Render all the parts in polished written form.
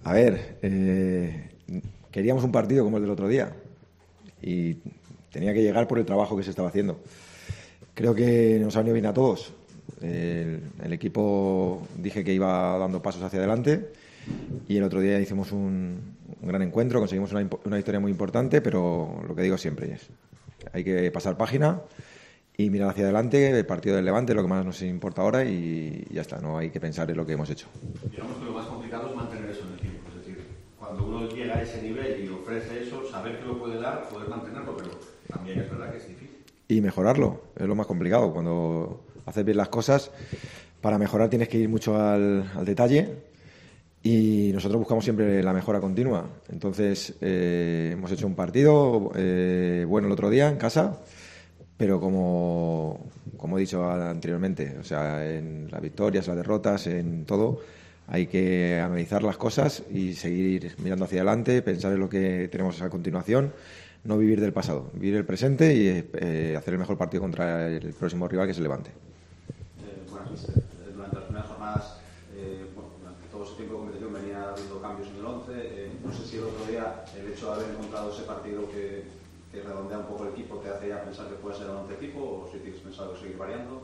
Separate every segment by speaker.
Speaker 1: A ver, queríamos un partido como el del otro día y tenía que llegar por el trabajo que se estaba haciendo. Creo que nos ha venido bien a todos. El equipo dije que iba dando pasos hacia adelante y el otro día hicimos un gran encuentro, conseguimos una victoria muy importante, pero lo que digo siempre es, hay que pasar página y mirar hacia adelante. El partido del Levante es lo que más nos importa ahora y ya está, no hay que pensar en lo que hemos hecho.
Speaker 2: Digamos que lo más complicado es mantener eso en el tiempo, es decir, cuando uno llega a ese nivel y ofrece eso, saber que lo puede dar, poder mantenerlo, pero también es verdad que es difícil.
Speaker 1: Y mejorarlo, es lo más complicado. Cuando haces bien las cosas, para mejorar tienes que ir mucho al detalle y nosotros buscamos siempre la mejora continua. Entonces, hemos hecho un partido bueno el otro día en casa, pero como he dicho anteriormente, o sea, en las victorias, las derrotas, en todo, hay que analizar las cosas y seguir mirando hacia adelante, pensar en lo que tenemos a continuación, no vivir del pasado, vivir el presente y hacer el mejor partido contra el próximo rival que se Levante.
Speaker 2: Durante las primeras jornadas, durante todo ese tiempo de competición venía habiendo cambios en el 11. No sé si el otro día el hecho de haber encontrado ese partido que redondea un poco el equipo te hace ya pensar que puede ser el 11 tipo, o si tienes pensado seguir variando.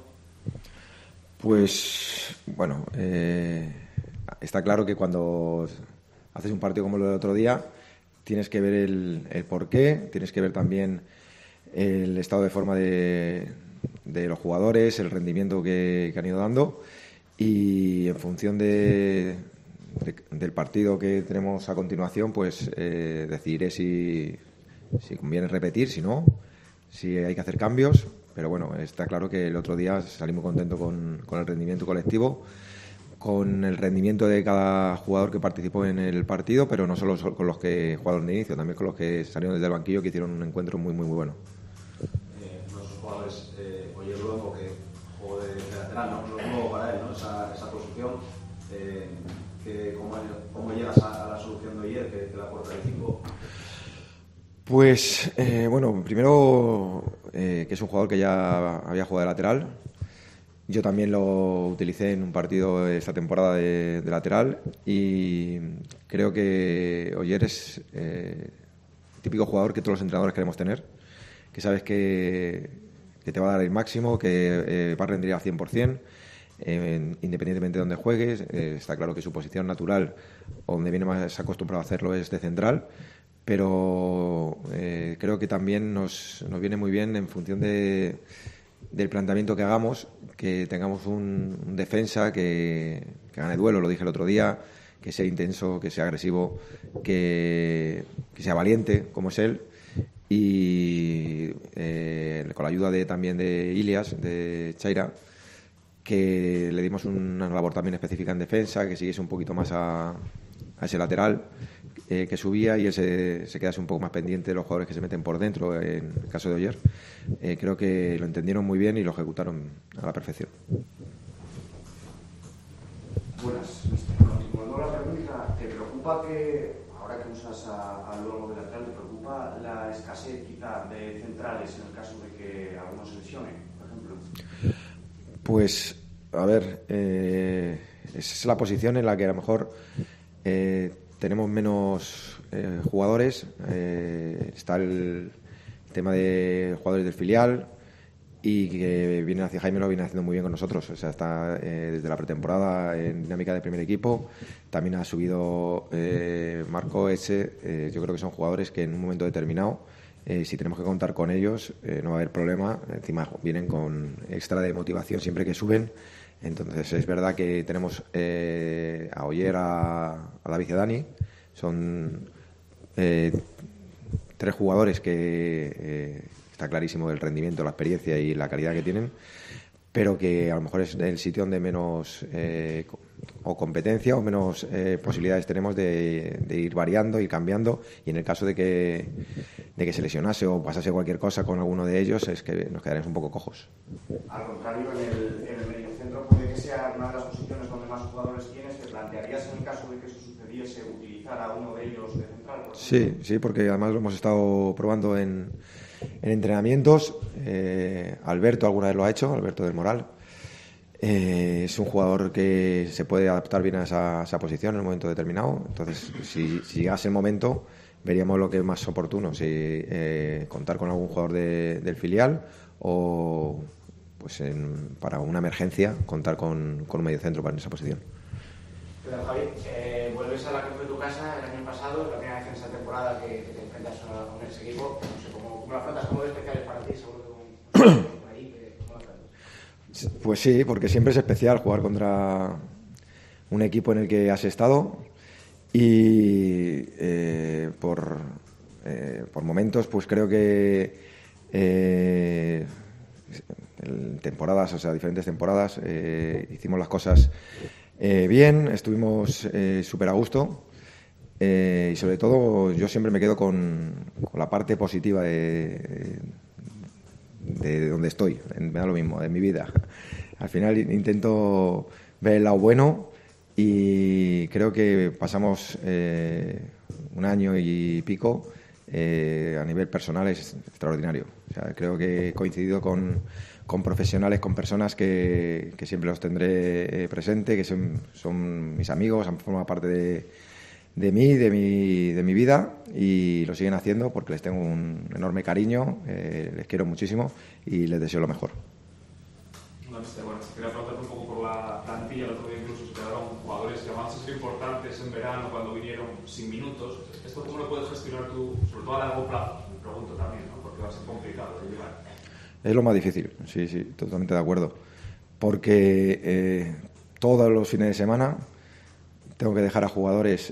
Speaker 1: Pues bueno, está claro que cuando haces un partido como lo del otro día tienes que ver el porqué, tienes que ver también el estado de forma de los jugadores, el rendimiento que han ido dando y en función del partido que tenemos a continuación, pues decidiré si conviene repetir, si no, si hay que hacer cambios. Pero bueno, está claro que el otro día salí muy contento con el rendimiento colectivo, con el rendimiento de cada jugador que participó en el partido, pero no solo con los que jugaron de inicio, también con los que salieron desde el banquillo, que hicieron un encuentro muy, muy, muy bueno.
Speaker 2: Los jugadores, oye, luego que jugó de lateral, ¿no? Lo nuevo para él, ¿no? Esa posición, ¿cómo llegas a la solución de ayer que la aporta el equipo?
Speaker 1: Pues, bueno, primero que es un jugador que ya había jugado de lateral. Yo también lo utilicé en un partido esta temporada de lateral y creo que Oyer es el típico jugador que todos los entrenadores queremos tener, que sabes que te va a dar el máximo, que va a rendir al 100%, independientemente de dónde juegues. Está claro que su posición natural, o donde viene más acostumbrado a hacerlo, es de central, pero creo que también nos viene muy bien en función del planteamiento que hagamos, que tengamos un defensa que gane duelo, lo dije el otro día, que sea intenso, que sea agresivo, que sea valiente, como es él, y con la ayuda también de Ilias, de Chaira, que le dimos una labor también específica en defensa, que siguiese un poquito más a ese lateral que subía y él se quedase un poco más pendiente de los jugadores que se meten por dentro, en el caso de Oyer. Creo que lo entendieron muy bien y lo ejecutaron a la perfección.
Speaker 3: Buenas, volviendo a la pregunta, ¿te preocupa que, ahora que usas a Luego de lateral, te preocupa la escasez quizá de centrales en el caso de que alguno se lesione, por ejemplo?
Speaker 1: Pues, a ver, es la posición en la que a lo mejor tenemos menos jugadores. Está el tema de jugadores del filial y que vienen hacia Jaime, lo viene haciendo muy bien con nosotros. O sea, está desde la pretemporada en dinámica de primer equipo. También ha subido Marco Eche. Yo creo que son jugadores que en un momento determinado, si tenemos que contar con ellos, no va a haber problema. Encima vienen con extra de motivación siempre que suben. Entonces es verdad que tenemos a Oyer, a David y a Dani. Son 3 jugadores que está clarísimo el rendimiento, la experiencia y la calidad que tienen, pero que a lo mejor es el sitio donde menos o competencia o menos posibilidades tenemos de ir variando, ir cambiando, y en el caso de que se lesionase o pasase cualquier cosa con alguno de ellos, es que nos quedaremos un poco cojos.
Speaker 3: Al contrario, en el mediocentro puede que sea una de las posiciones donde más jugadores tienes. ¿Te plantearías, en el caso de que eso sucediese, utilizar a uno de ellos de central?
Speaker 1: Sí, porque además lo hemos estado probando en entrenamientos. Alberto alguna vez lo ha hecho, Alberto del Moral. Es un jugador que se puede adaptar bien a esa posición en un momento determinado. Entonces, si llegase el momento, veríamos lo que es más oportuno, si contar con algún jugador del filial o, pues para una emergencia, contar con un mediocentro para esa posición.
Speaker 3: Pero, Javi, vuelves a la que fue tu casa el año pasado, es la primera vez en esta temporada que te enfrentas con ese equipo. No sé, ¿cómo lo afrontas? ¿Cómo de especial es para ti? Seguro que por ahí, ¿cómo lo afrontas?
Speaker 1: Pues sí, porque siempre es especial jugar contra un equipo en el que has estado y por momentos, pues creo que en temporadas, o sea, diferentes temporadas, hicimos las cosas bien, estuvimos súper a gusto y sobre todo yo siempre me quedo con la parte positiva de donde estoy, me da lo mismo, de mi vida. Al final intento ver el lado bueno y creo que pasamos un año y pico a nivel personal es extraordinario. O sea, creo que he coincidido con profesionales, con personas que siempre los tendré presente, que son mis amigos, han formado parte de mi vida y lo siguen haciendo porque les tengo un enorme cariño, les quiero muchísimo y les deseo lo mejor.
Speaker 4: Bueno, quería preguntarte un poco por la plantilla. El otro día incluso se quedaron jugadores que además son importantes en verano cuando vinieron sin minutos. ¿Esto cómo lo puedes gestionar tú, sobre todo a largo plazo? Me pregunto también, ¿no? Porque va a ser complicado de llevar.
Speaker 1: Es lo más difícil, sí, totalmente de acuerdo. Porque todos los fines de semana tengo que dejar a jugadores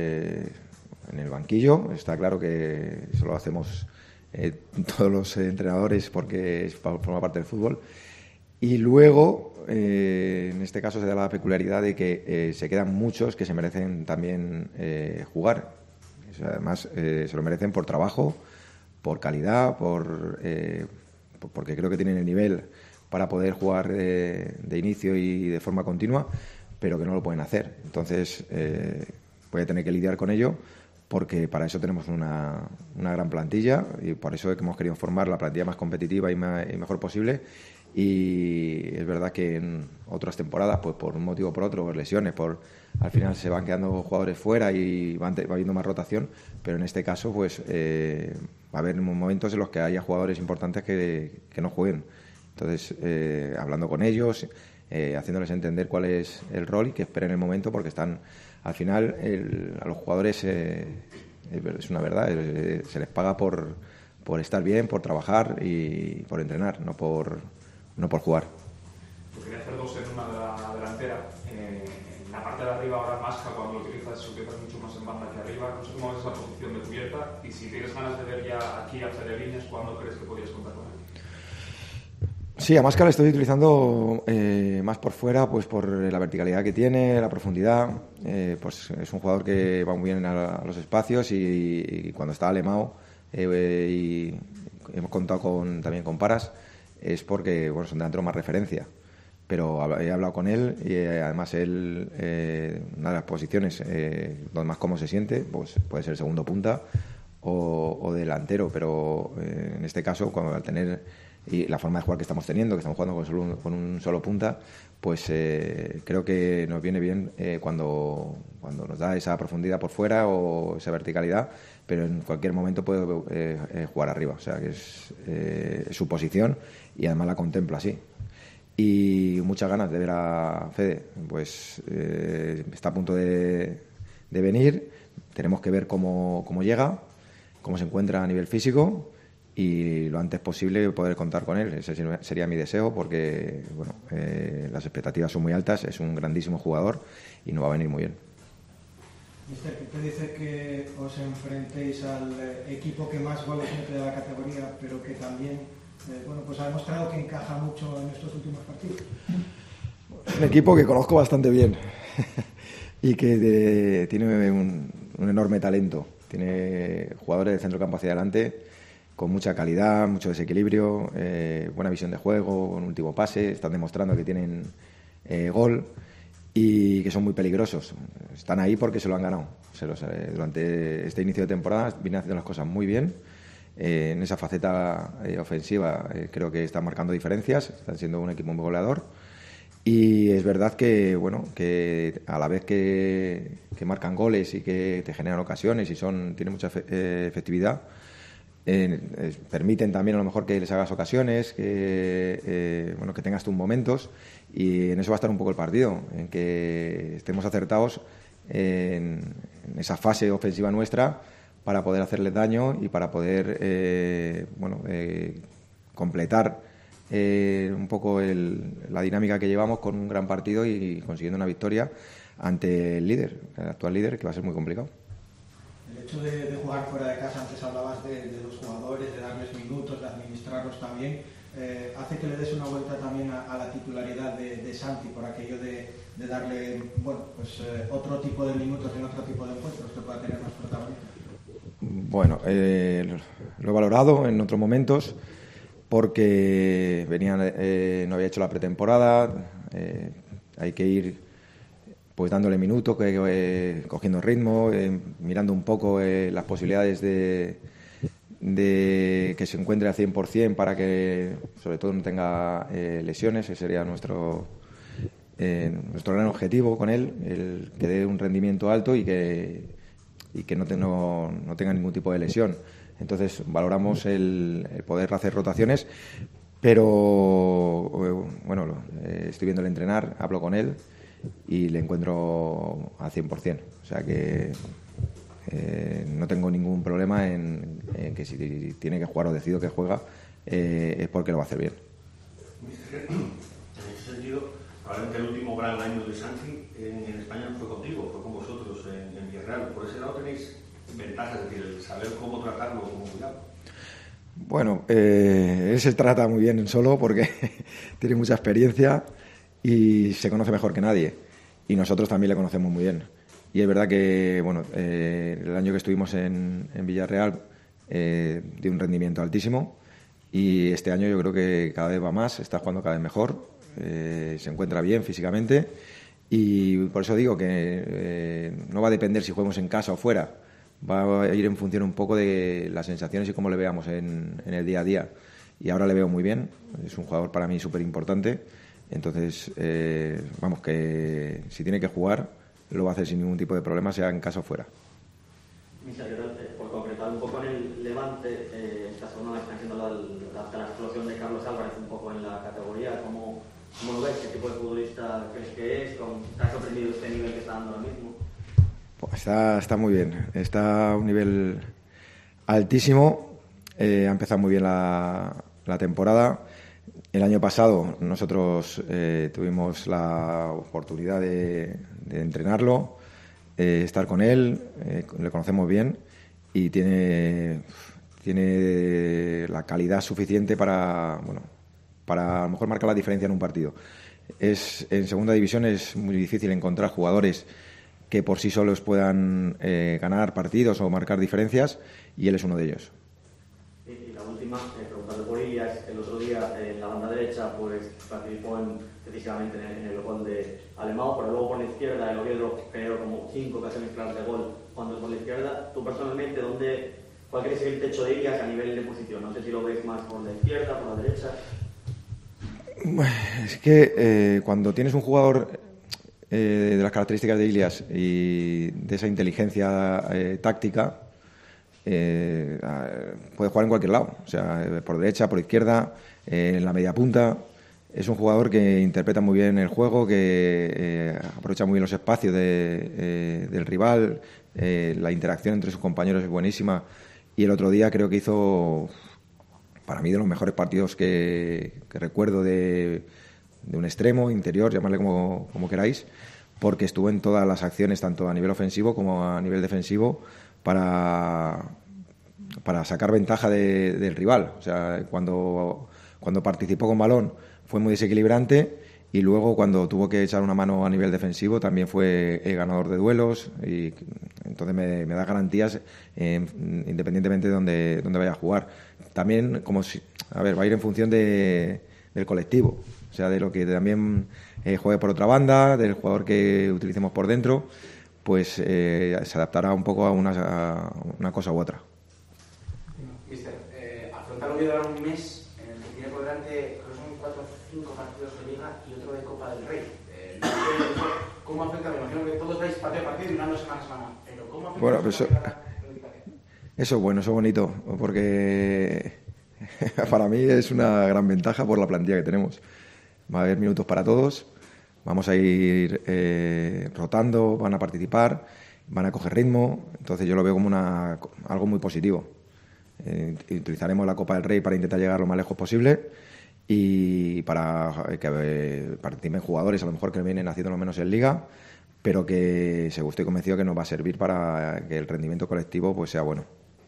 Speaker 1: en el banquillo. Está claro que eso lo hacemos todos los entrenadores porque forma parte del fútbol. Y luego, en este caso se da la peculiaridad de que se quedan muchos que se merecen también jugar. O sea, además, se lo merecen por trabajo, por calidad, porque creo que tienen el nivel para poder jugar de inicio y de forma continua, pero que no lo pueden hacer. Entonces, voy a tener que lidiar con ello porque para eso tenemos una gran plantilla y por eso hemos querido formar la plantilla más competitiva y mejor posible. Y es verdad que en otras temporadas, pues por un motivo o por otro, por lesiones, al final se van quedando jugadores fuera y va habiendo más rotación, pero en este caso pues va a haber momentos en los que haya jugadores importantes que no jueguen. Entonces, hablando con ellos, haciéndoles entender cuál es el rol y que esperen el momento, porque están, al final, a los jugadores, es una verdad, se les paga por estar bien, por trabajar y por entrenar, no por jugar.
Speaker 4: Yo quería hacer dos en una de la delantera. En la parte de arriba ahora Masca, cuando lo utilizas mucho más en banda que arriba. No sé cómo ves esa posición de cubierta y si tienes ganas de ver ya aquí a Fede Viñas, ¿cuándo crees que podrías contar con él?
Speaker 1: Sí, a Masca le estoy utilizando más por fuera, pues por la verticalidad que tiene, la profundidad. Pues es un jugador que va muy bien a los espacios y cuando está alemao y hemos contado también con Paras, es porque bueno, son delanteros más referencia. Pero he hablado con él y además él, una de las posiciones donde más cómodo se siente, pues puede ser segundo punta o delantero, pero en este caso, al tener y la forma de jugar que estamos teniendo, que estamos jugando con un solo punta, pues creo que nos viene bien cuando nos da esa profundidad por fuera o esa verticalidad, pero en cualquier momento puede jugar arriba, o sea que es su posición y además la contempla así. Y muchas ganas de ver a Fede, pues está a punto de venir, tenemos que ver cómo llega, cómo se encuentra a nivel físico y lo antes posible poder contar con él. Ese sería mi deseo porque bueno, las expectativas son muy altas, es un grandísimo jugador y nos va a venir muy bien.
Speaker 5: Mister, ¿qué te dice que os enfrentéis al equipo que más goles mete de la categoría, pero que también bueno, pues ha demostrado que encaja mucho en estos últimos partidos?
Speaker 1: Es un equipo que conozco bastante bien y que tiene un enorme talento. Tiene jugadores de centro campo hacia adelante con mucha calidad, mucho desequilibrio, buena visión de juego, un último pase. Están demostrando que tienen gol y que son muy peligrosos. Están ahí porque se lo han ganado. Durante este inicio de temporada vienen haciendo las cosas muy bien. En esa faceta ofensiva creo que están marcando diferencias, están siendo un equipo muy goleador Y es verdad que, bueno, que a la vez que marcan goles y que te generan ocasiones y tienen mucha efectividad, permiten también a lo mejor que les hagas ocasiones, que tengas tus momentos, y en eso va a estar un poco el partido, en que estemos acertados en esa fase ofensiva nuestra para poder hacerles daño y para poder completar un poco la dinámica que llevamos con un gran partido y consiguiendo una victoria ante el actual líder, que va a ser muy complicado.
Speaker 5: El hecho de jugar fuera de casa, antes hablabas de los jugadores, de darles minutos, de administrarlos también, hace que le des una vuelta también a la titularidad de Santi, por aquello de darle otro tipo de minutos en otro tipo de encuentros que pueda tener más protagonismo.
Speaker 1: Bueno, lo he valorado en otros momentos porque no había hecho la pretemporada, hay que ir pues dándole minutos, cogiendo ritmo, mirando un poco las posibilidades de que se encuentre al 100% para que sobre todo no tenga lesiones. Ese sería nuestro gran objetivo con él, el que dé un rendimiento alto y que no tenga ningún tipo de lesión. Entonces valoramos el poder hacer rotaciones, pero estoy viéndole entrenar, hablo con él y le encuentro al 100%. O sea que no tengo ningún problema en que si tiene que jugar o decido que juega, es porque lo va a hacer bien.
Speaker 6: En ese sentido, probablemente el último gran año de Santi en España fue contigo, fue con vosotros en Villarreal. Por ese lado tenéis ventajas, es decir, el saber cómo tratarlo, cómo cuidarlo.
Speaker 1: Bueno, él se trata muy bien solo porque tiene mucha experiencia y se conoce mejor que nadie, y nosotros también le conocemos muy bien. Y es verdad que el año que estuvimos en Villarreal dio un rendimiento altísimo, y este año yo creo que cada vez va más, está jugando cada vez mejor, se encuentra bien físicamente, y por eso digo que no va a depender si jugamos en casa o fuera, va a ir en función un poco de las sensaciones y cómo le veamos en el día a día. Y ahora le veo muy bien, es un jugador para mí súper importante. Entonces, que si tiene que jugar, lo va a hacer sin ningún tipo de problema, sea en casa o fuera.
Speaker 7: Por concretar un poco en el Levante, esta semana está haciendo la explosión de Carlos Álvarez un poco en la categoría. ¿Cómo lo ves? ¿Qué tipo de futbolista crees que es? ¿Te ha sorprendido este nivel que está dando ahora mismo?
Speaker 1: Pues está muy bien, está a un nivel altísimo, ha empezado muy bien la temporada. El año pasado nosotros tuvimos la oportunidad de entrenarlo, estar con él, le conocemos bien y tiene la calidad suficiente para a lo mejor marcar la diferencia en un partido. En segunda división es muy difícil encontrar jugadores que por sí solos puedan ganar partidos o marcar diferencias, y él es uno de ellos.
Speaker 7: Y la última, preguntando por Ilias, el otro día en la banda derecha pues participó precisamente en el gol de Alemão, pero luego por la izquierda el Oviedo creó como 5 ocasiones claras de gol cuando es por la izquierda. Tú personalmente, ¿cuál crees que es el techo de Ilias a nivel de posición? No sé si lo ves más por la izquierda, por la derecha.
Speaker 1: Es que cuando tienes un jugador de las características de Ilias y de esa inteligencia táctica, puede jugar en cualquier lado, o sea, por derecha, por izquierda, en la media punta. Es un jugador que interpreta muy bien el juego, que aprovecha muy bien los espacios del rival, la interacción entre sus compañeros es buenísima, y el otro día creo que hizo, para mí, de los mejores partidos que recuerdo de un extremo, interior, llamarle como queráis, porque estuvo en todas las acciones, tanto a nivel ofensivo como a nivel defensivo, para sacar ventaja del rival. O sea, cuando participó con balón fue muy desequilibrante, y luego cuando tuvo que echar una mano a nivel defensivo también fue el ganador de duelos, y entonces me da garantías independientemente de dónde vaya a jugar. También va a ir en función del colectivo, o sea, de lo que también juegue por otra banda, del jugador que utilicemos por dentro, pues se adaptará un poco a una cosa u otra.
Speaker 3: Mister, afrontar un Oviedo ahora un mes en el que tiene por delante, creo que son 5 partidos de Liga y otro de Copa del Rey. ¿Cómo afecta? Me imagino que todos vais partido a partido y no semana a semana. Pero ¿cómo afecta?
Speaker 1: Bueno, pues eso es bueno, eso es bonito, porque para mí es una gran ventaja por la plantilla que tenemos. Va a haber minutos para todos, vamos a ir rotando, van a participar, van a coger ritmo, entonces yo lo veo como algo muy positivo. Utilizaremos la Copa del Rey para intentar llegar lo más lejos posible y para que participen jugadores a lo mejor que vienen haciendo lo menos en Liga, pero que estoy convencido que nos va a servir para que el rendimiento colectivo pues sea bueno.